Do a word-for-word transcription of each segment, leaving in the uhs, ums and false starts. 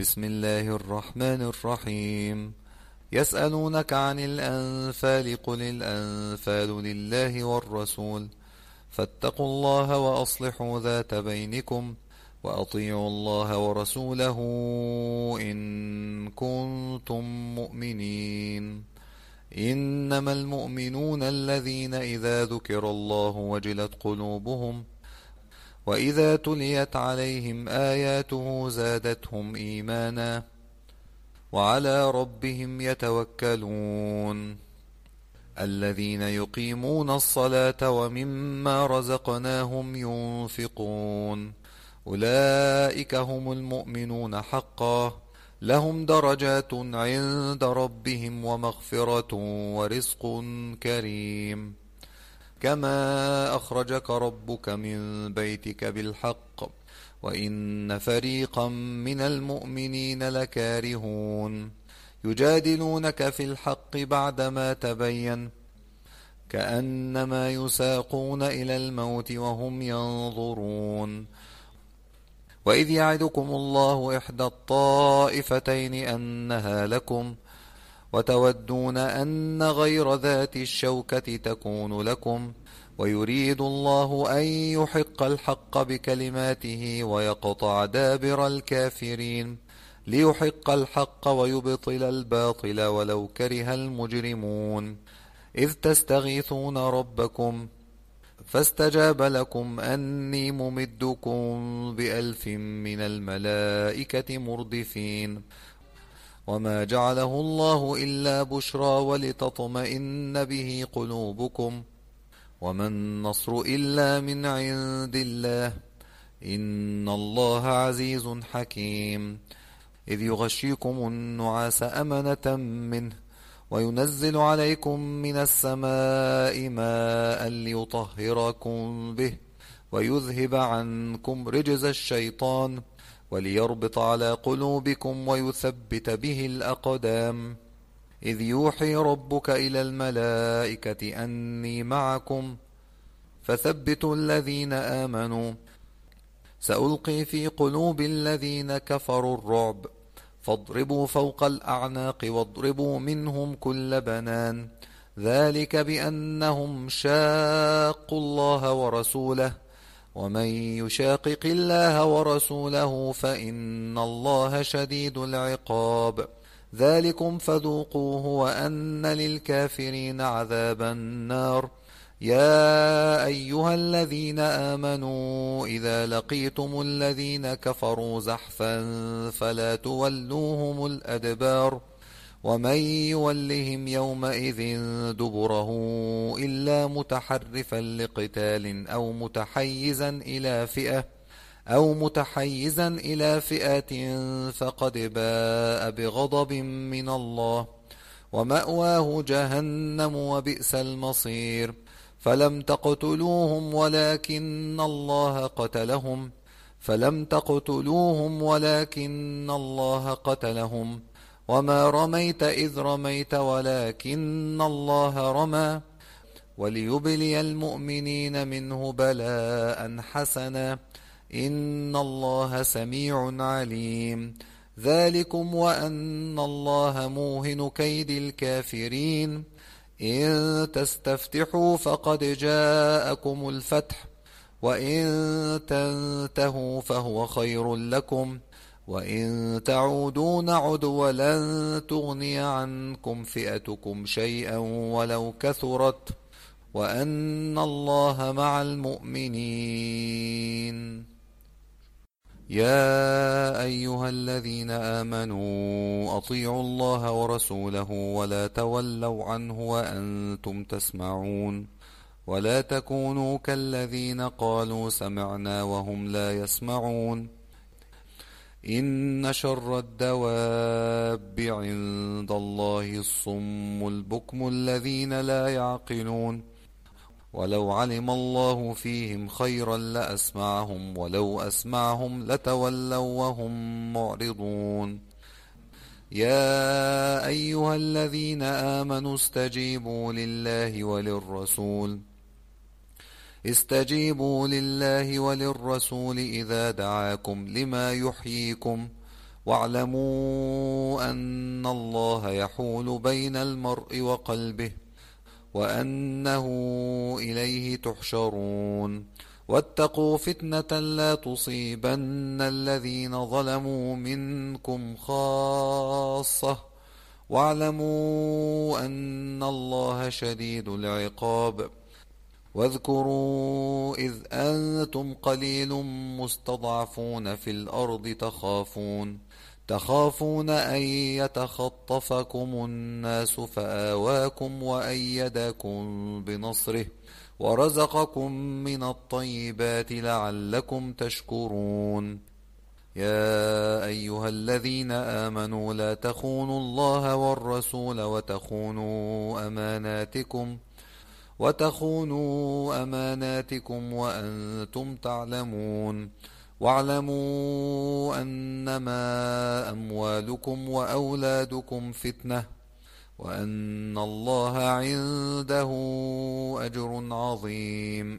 بسم الله الرحمن الرحيم. يسألونك عن الأنفال قل الأنفال لله والرسول، فاتقوا الله وأصلحوا ذات بينكم، وأطيعوا الله ورسوله إن كنتم مؤمنين. إنما المؤمنون الذين إذا ذكر الله وجلت قلوبهم وإذا تليت عليهم آياته زادتهم إيمانا وعلى ربهم يتوكلون. الذين يقيمون الصلاة ومما رزقناهم ينفقون أولئك هم المؤمنون حقا، لهم درجات عند ربهم ومغفرة ورزق كريم. كما أخرجك ربك من بيتك بالحق وإن فريقا من المؤمنين لكارهون يجادلونك في الحق بعدما تبين كأنما يساقون إلى الموت وهم ينظرون. وإذ يعدكم الله إحدى الطائفتين أنها لكم وتودون أن غير ذات الشوكة تكون لكم، ويريد الله أن يحق الحق بكلماته ويقطع دابر الكافرين، ليحق الحق ويبطل الباطل ولو كره المجرمون. إذ تستغيثون ربكم فاستجاب لكم أني ممدكم بألف من الملائكة مردفين. وما جعله الله إلا بشرى ولتطمئن به قلوبكم، وما النصر إلا من عند الله، إن الله عزيز حكيم. إذ يغشيكم النعاس أمنة منه وينزل عليكم من السماء ماء ليطهركم به ويذهب عنكم رجز الشيطان وليربط على قلوبكم ويثبت به الأقدام. إذ يوحي ربك إلى الملائكة أني معكم فثبتوا الذين آمنوا، سألقي في قلوب الذين كفروا الرعب فاضربوا فوق الأعناق واضربوا منهم كل بنان، ذلك بأنهم شاقوا الله ورسوله، ومن يشاقق الله ورسوله فإن الله شديد العقاب. ذلكم فذوقوه وأن للكافرين عذاب النار. يا أيها الذين آمنوا إذا لقيتم الذين كفروا زحفا فلا تولوهم الأدبار، ومن يولهم يومئذ دبره إلا متحرفا لقتال أو متحيزا إلى فئة أو متحيزا إلى فئة فقد باء بغضب من الله ومأواه جهنم وبئس المصير. فلم تقتلوهم ولكن الله قتلهم فلم تقتلوهم ولكن الله قتلهم وما رميت إذ رميت ولكن الله رمى، وليبلي المؤمنين منه بلاء حسنا، إن الله سميع عليم. ذلكم وأن الله موهن كيد الكافرين. إن تستفتحوا فقد جاءكم الفتح، وإن تنتهوا فهو خير لكم، وإن تعودوا نعد ولن تغني عنكم فئتكم شيئا ولو كثرت، وأن الله مع المؤمنين. يا أيها الذين آمنوا أطيعوا الله ورسوله ولا تولوا عنه وأنتم تسمعون، ولا تكونوا كالذين قالوا سمعنا وهم لا يسمعون. إن شر الدواب عند الله الصم البكم الذين لا يعقلون. ولو علم الله فيهم خيرا لأسمعهم ولو أسمعهم لتولوا وهم معرضون. يا أيها الذين آمنوا استجيبوا لله وللرسول استجيبوا لله وللرسول إذا دعاكم لما يحييكم واعلموا أن الله يحول بين المرء وقلبه وأنه إليه تحشرون واتقوا فتنة لا تصيبن الذين ظلموا منكم خاصة واعلموا أن الله شديد العقاب واذكروا إذ أنتم قليل مستضعفون في الأرض تخافون تخافون أن يتخطفكم الناس فآواكم وأيدكم بنصره ورزقكم من الطيبات لعلكم تشكرون يا أيها الذين آمنوا لا تخونوا الله والرسول وتخونوا أماناتكم وتخونوا أماناتكم وأنتم تعلمون واعلموا أنما أموالكم وأولادكم فتنة وأن الله عنده أجر عظيم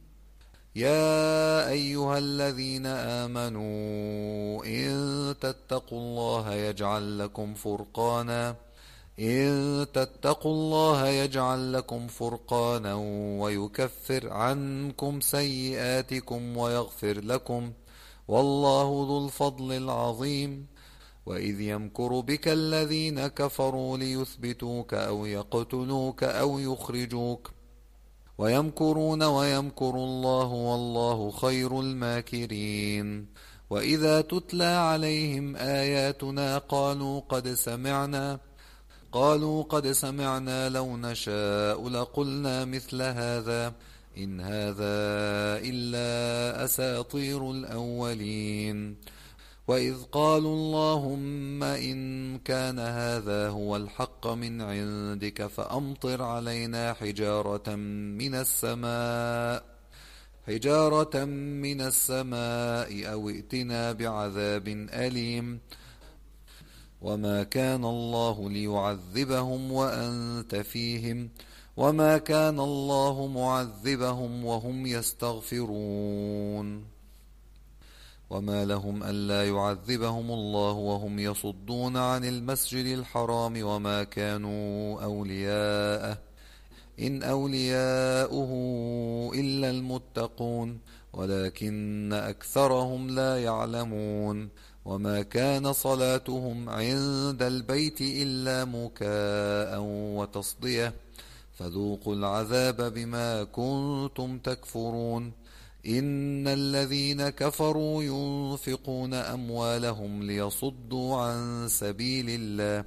يا أيها الذين آمنوا إن تتقوا الله يجعل لكم فرقانا إن تتقوا الله يجعل لكم فرقانا ويكفر عنكم سيئاتكم ويغفر لكم والله ذو الفضل العظيم وإذ يمكر بك الذين كفروا ليثبتوك أو يقتلوك أو يخرجوك ويمكرون ويمكر الله والله خير الماكرين وإذا تتلى عليهم آياتنا قالوا قد سمعنا قالوا قد سمعنا لو نشاء لقلنا مثل هذا إن هذا إلا أساطير الأولين وإذ قالوا اللهم إن كان هذا هو الحق من عندك فأمطر علينا حجارة من السماء حجارة من السماء أو ائتنا بعذاب أليم وما كان الله ليعذبهم وأنت فيهم وما كان الله معذبهم وهم يستغفرون وما لهم ألا يعذبهم الله وهم يصدون عن المسجد الحرام وما كانوا أولياءه إن أولياؤه إلا المتقون ولكن أكثرهم لا يعلمون وما كان صلاتهم عند البيت إلا مكاء وتصدية فذوقوا العذاب بما كنتم تكفرون إن الذين كفروا ينفقون أموالهم ليصدوا عن سبيل الله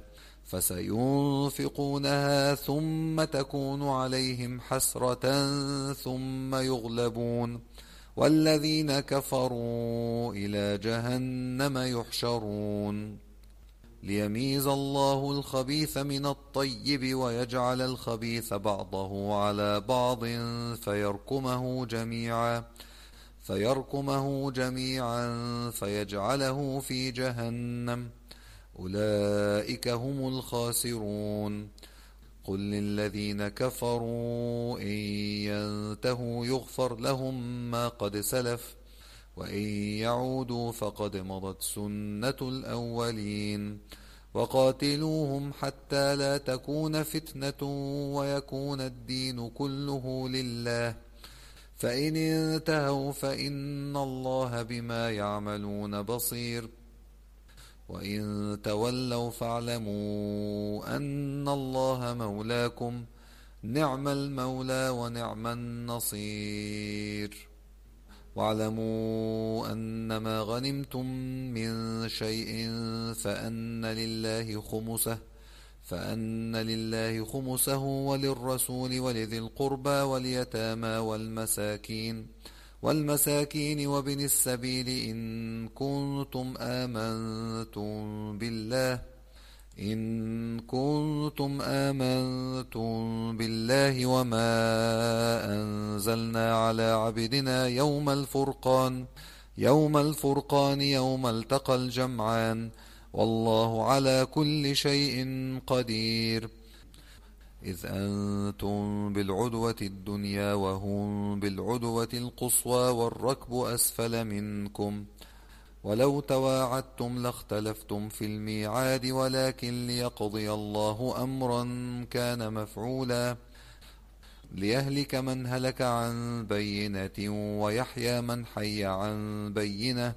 فسينفقونها ثم تكون عليهم حسرة ثم يغلبون والذين كفروا إلى جهنم يحشرون ليميز الله الخبيث من الطيب ويجعل الخبيث بعضه على بعض فيركمه جميعا فيركمه جميعا فيجعله في جهنم أولئك هم الخاسرون قل للذين كفروا إن ينتهوا يغفر لهم ما قد سلف وإن يعودوا فقد مضت سنة الأولين وقاتلوهم حتى لا تكون فتنة ويكون الدين كله لله فإن انتهوا فإن الله بما يعملون بصير وإن تولوا فاعلموا أن الله مولاكم نعم المولى ونعم النصير واعلموا أنما غنمتم من شيء فأن لله خمسه فأن لله خمسه وللرسول ولذي القربى واليتامى والمساكين والمساكين وابن السبيل إن كنتم آمنتم بالله إن كنتم آمنتم بالله وما أنزلنا على عبدنا يوم الفرقان يوم الفرقان يوم التقى الجمعان والله على كل شيء قدير إذ أنتم بالعدوة الدنيا وهم بالعدوة القصوى والركب أسفل منكم ولو تواعدتم لاختلفتم في الميعاد ولكن ليقضي الله أمرا كان مفعولا ليهلك من هلك عن بينة ويحيى من حي عن بينة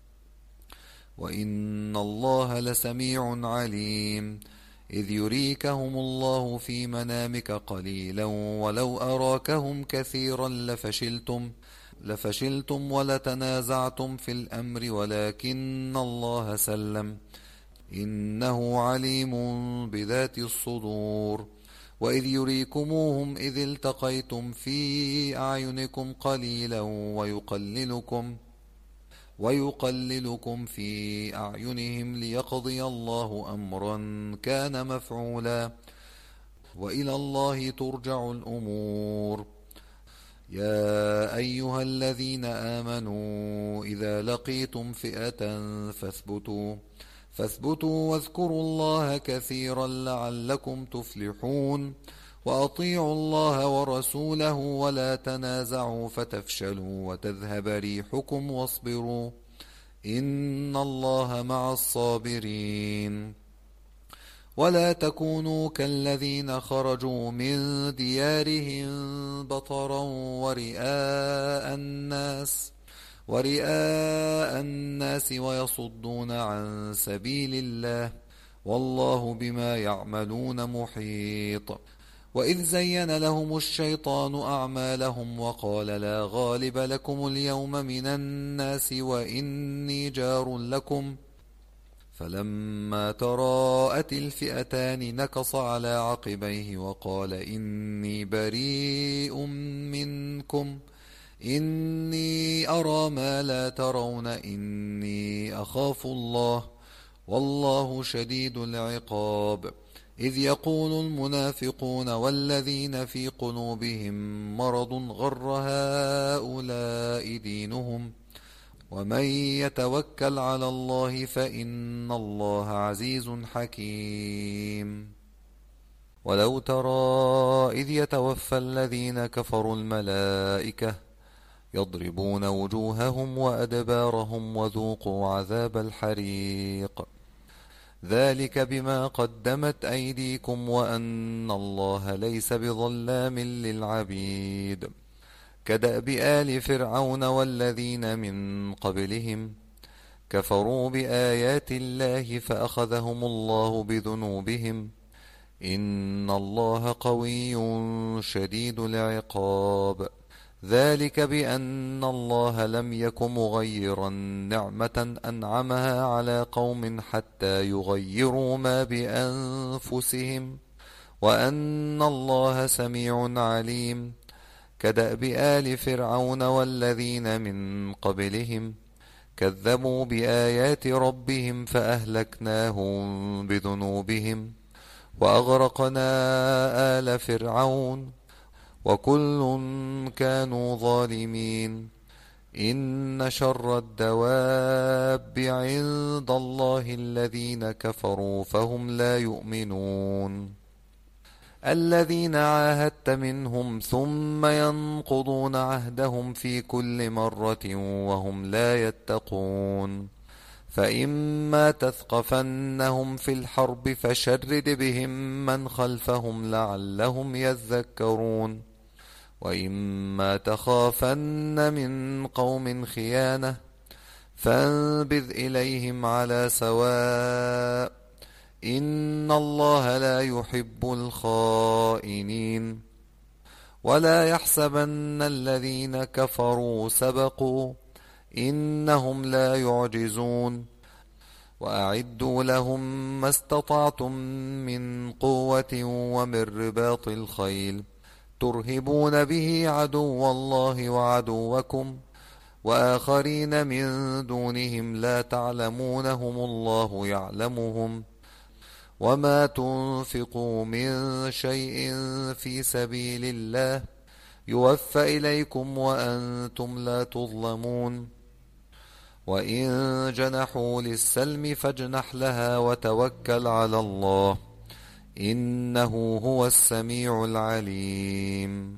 وإن الله لسميع عليم إذ يريكهم الله في منامك قليلا ولو أراكهم كثيرا لفشلتم لفشلتم ولتنازعتم في الأمر ولكن الله سلم إنه عليم بذات الصدور وإذ يريكموهم إذ التقيتم في أعينكم قليلا ويقللكم ويقللكم في أعينهم ليقضي الله أمرا كان مفعولا وإلى الله ترجع الأمور يا أيها الذين آمنوا إذا لقيتم فئة فاثبتوا فاثبتوا واذكروا الله كثيرا لعلكم تفلحون وأطيعوا الله ورسوله ولا تنازعوا فتفشلوا وتذهب ريحكم واصبروا إن الله مع الصابرين ولا تكونوا كالذين خرجوا من ديارهم بطرا ورئاء الناس ورئاء الناس ويصدون عن سبيل الله والله بما يعملون محيط وإذ زين لهم الشيطان أعمالهم وقال لا غالب لكم اليوم من الناس وإني جار لكم فلما تراءت الفئتان نكص على عقبيه وقال إني بريء منكم إني أرى ما لا ترون إني أخاف الله والله شديد العقاب إذ يقول المنافقون والذين في قلوبهم مرض غر هؤلاء دينهم ومن يتوكل على الله فإن الله عزيز حكيم ولو ترى إذ يتوفى الذين كفروا الملائكة يضربون وجوههم وأدبارهم وذوقوا عذاب الحريق ذلك بما قدمت أيديكم وأن الله ليس بظلام للعبيد كدأب آل فرعون والذين من قبلهم كفروا بآيات الله فأخذهم الله بذنوبهم إن الله قوي شديد العقاب ذلك بأن الله لم يك مغيرا نعمة أنعمها على قوم حتى يغيروا ما بأنفسهم وأن الله سميع عليم كدأب آل فرعون والذين من قبلهم كذبوا بآيات ربهم فأهلكناهم بذنوبهم وأغرقنا آل فرعون وكل كانوا ظالمين إن شر الدواب عند الله الذين كفروا فهم لا يؤمنون الذين عاهدت منهم ثم ينقضون عهدهم في كل مرة وهم لا يتقون فإما تثقفنهم في الحرب فشرد بهم من خلفهم لعلهم يذكرون وإما تخافن من قوم خيانة فانبذ إليهم على سواء إن الله لا يحب الخائنين ولا يحسبن الذين كفروا سبقوا إنهم لا يعجزون وأعدوا لهم ما استطعتم من قوة ومن رباط الخيل ترهبون به عدو الله وعدوكم وآخرين من دونهم لا تعلمونهم الله يعلمهم وما تنفقوا من شيء في سبيل الله يوفى إليكم وأنتم لا تظلمون وإن جنحوا للسلم فاجنح لها وتوكل على الله إنه هو السميع العليم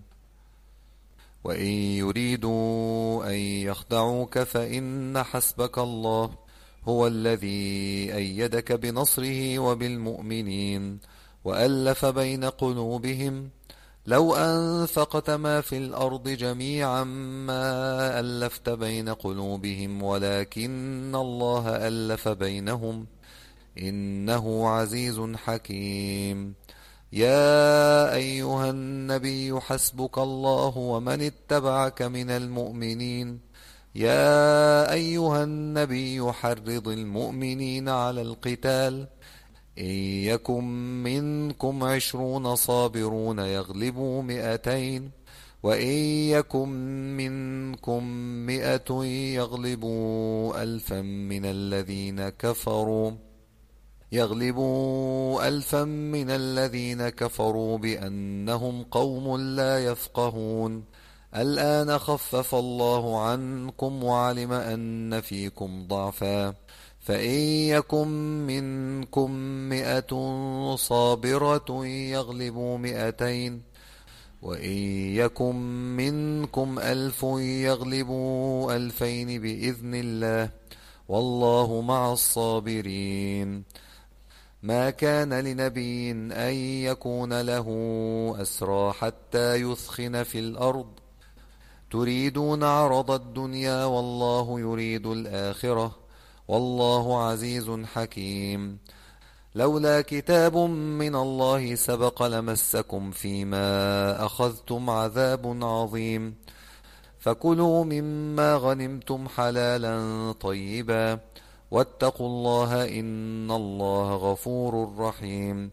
وإن يريدوا أن يخدعوك فإن حسبك الله هو الذي أيدك بنصره وبالمؤمنين وألف بين قلوبهم لو أنفقت ما في الأرض جميعا ما ألفت بين قلوبهم ولكن الله ألف بينهم إنه عزيز حكيم. يا أيها النبي حسبك الله ومن اتبعك من المؤمنين يا أيها النبي حرض المؤمنين على القتال إن يكن منكم عشرون صابرون يغلبوا مئتين وإن يكن منكم مئة يغلبوا ألفا من الذين كفروا يغلبوا ألفا من الذين كفروا بأنهم قوم لا يفقهون. الآن خفف الله عنكم وعلم أن فيكم ضعفا فإن يكن منكم مئة صابرة يغلبوا مئتين وإن يكن منكم ألف يغلبوا ألفين بإذن الله والله مع الصابرين. ما كان لنبي أن يكون له أسرى حتى يثخن في الأرض تريدون عرض الدنيا والله يريد الآخرة والله عزيز حكيم. لولا كتاب من الله سبق لمسكم فيما أخذتم عذاب عظيم فكلوا مما غنمتم حلالا طيبا واتقوا الله إن الله غفور رحيم.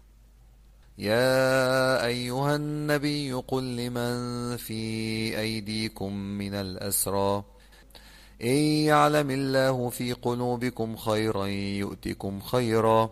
يا أيها النبي قل لمن في أيديكم من الأسرى إن يعلم الله في قلوبكم خيرا يؤتكم خيرا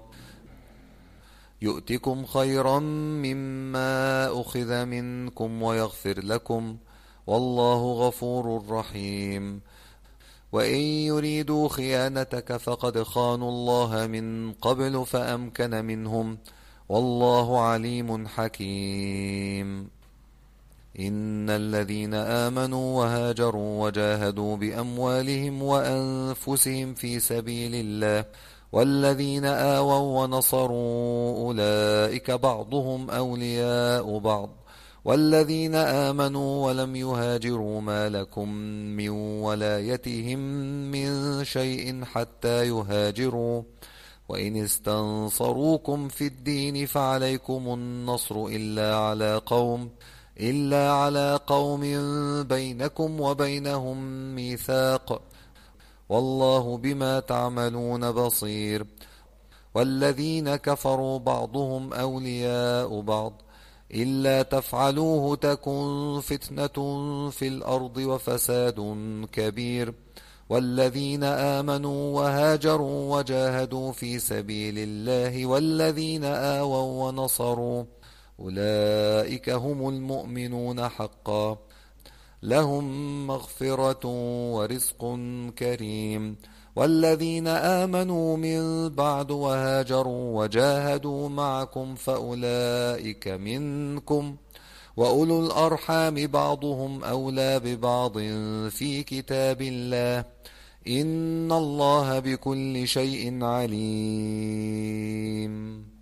يؤتكم خيرا مما أخذ منكم ويغفر لكم والله غفور رحيم. وإن يريدوا خيانتك فقد خانوا الله من قبل فأمكن منهم والله عليم حكيم. إن الذين آمنوا وهاجروا وجاهدوا بأموالهم وأنفسهم في سبيل الله والذين آووا ونصروا أولئك بعضهم أولياء بعض والذين آمنوا ولم يهاجروا ما لكم من ولايتهم من شيء حتى يهاجروا وإن استنصروكم في الدين فعليكم النصر إلا على قوم إلا على قوم بينكم وبينهم ميثاق والله بما تعملون بصير. والذين كفروا بعضهم أولياء بعض إلا تفعلوه تكن فتنة في الأرض وفساد كبير. والذين آمنوا وهاجروا وجاهدوا في سبيل الله والذين آووا ونصروا أولئك هم المؤمنون حقا لهم مغفرة ورزق كريم. والذين آمنوا من بعد وهاجروا وجاهدوا معكم فأولئك منكم وأولو الأرحام بعضهم أولى ببعض في كتاب الله إن الله بكل شيء عليم.